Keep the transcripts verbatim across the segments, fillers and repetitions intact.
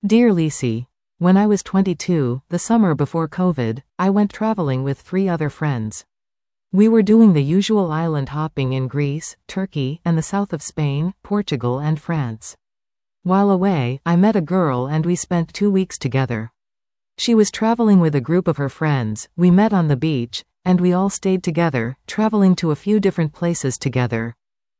Dear Lisi, when I was twenty-two, the summer before COVID, I went traveling with three other friends. We were doing the usual island hopping in Greece, Turkey, and the south of Spain, Portugal, and France. While away, I met a girl and we spent two weeks together. She was traveling with a group of her friends, we met on the beach, and we all stayed together, traveling to a few different places together.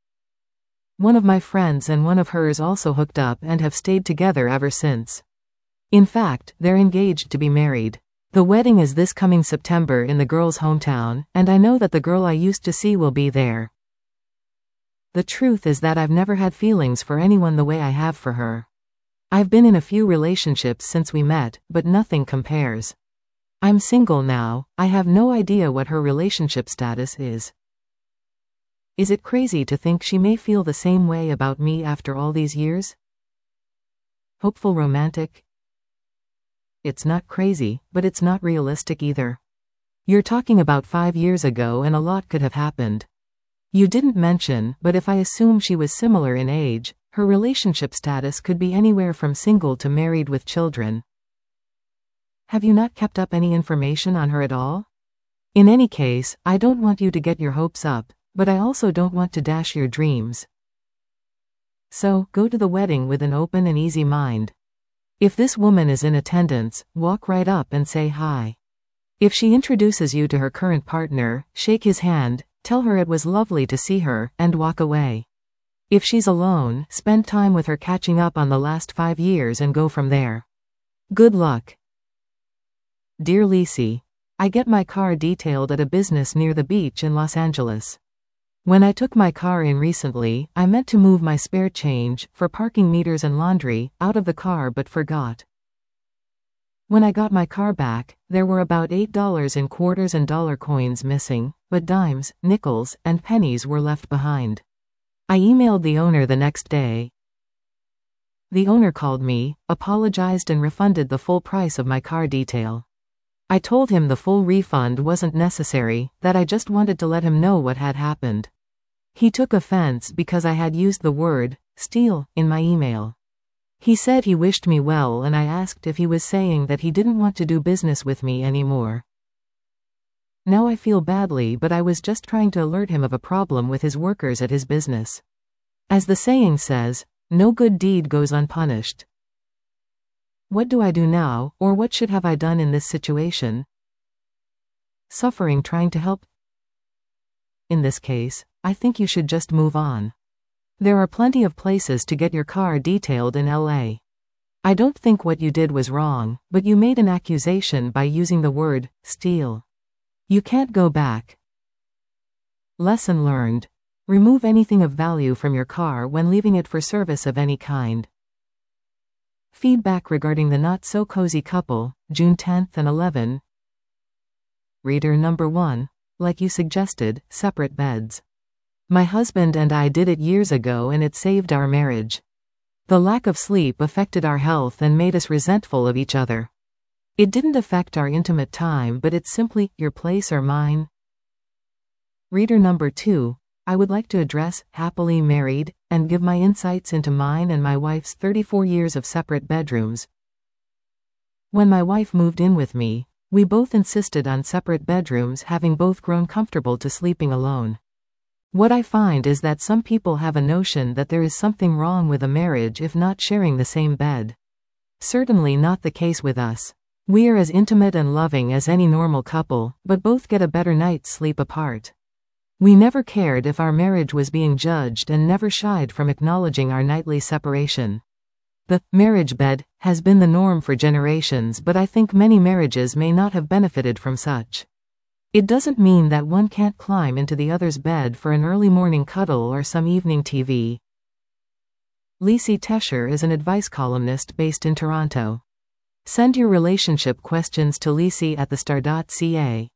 One of my friends and one of hers also hooked up and have stayed together ever since. In fact, they're engaged to be married. The wedding is this coming September in the girl's hometown, and I know that the girl I used to see will be there. The truth is that I've never had feelings for anyone the way I have for her. I've been in a few relationships since we met, but nothing compares. I'm single now, I have no idea what her relationship status is. Is it crazy to think she may feel the same way about me after all these years? Hopeful romantic? It's not crazy, but it's not realistic either. You're talking about five years ago and a lot could have happened. You didn't mention, but if I assume she was similar in age, her relationship status could be anywhere from single to married with children. Have you not kept up any information on her at all? In any case, I don't want you to get your hopes up, but I also don't want to dash your dreams. So, go to the wedding with an open and easy mind. If this woman is in attendance, walk right up and say hi. If she introduces you to her current partner, shake his hand, tell her it was lovely to see her, and walk away. If she's alone, spend time with her catching up on the last five years and go from there. Good luck. Dear Lisi, I get my car detailed at a business near the beach in Los Angeles. When I took my car in recently, I meant to move my spare change, for parking meters and laundry, out of the car but forgot. When I got my car back, there were about eight dollars in quarters and dollar coins missing, but dimes, nickels, and pennies were left behind. I emailed the owner the next day. The owner called me, apologized and refunded the full price of my car detail. I told him the full refund wasn't necessary, that I just wanted to let him know what had happened. He took offense because I had used the word steal in my email. He said he wished me well and I asked if he was saying that he didn't want to do business with me anymore. Now I feel badly, but I was just trying to alert him of a problem with his workers at his business. As the saying says, no good deed goes unpunished. What do I do now, or what should have I done in this situation? Suffering trying to help? In this case, I think you should just move on. There are plenty of places to get your car detailed in L A. I don't think what you did was wrong, but you made an accusation by using the word steal. You can't go back. Lesson learned. Remove anything of value from your car when leaving it for service of any kind. Feedback regarding the not-so-cozy couple, June tenth and eleventh. Reader number one. Like you suggested, separate beds. My husband and I did it years ago and it saved our marriage. The lack of sleep affected our health and made us resentful of each other. It didn't affect our intimate time, but it's simply, your place or mine. Reader number two. I would like to address happily married and give my insights into mine and my wife's thirty-four years of separate bedrooms. When my wife moved in with me, we both insisted on separate bedrooms, having both grown comfortable to sleeping alone. What I find is that some people have a notion that there is something wrong with a marriage if not sharing the same bed. Certainly not the case with us. We are as intimate and loving as any normal couple, but both get a better night's sleep apart. We never cared if our marriage was being judged and never shied from acknowledging our nightly separation. The marriage bed has been the norm for generations, but I think many marriages may not have benefited from such. It doesn't mean that one can't climb into the other's bed for an early morning cuddle or some evening T V. Lisi Tesher is an advice columnist based in Toronto. Send your relationship questions to lisi at the star dot c a.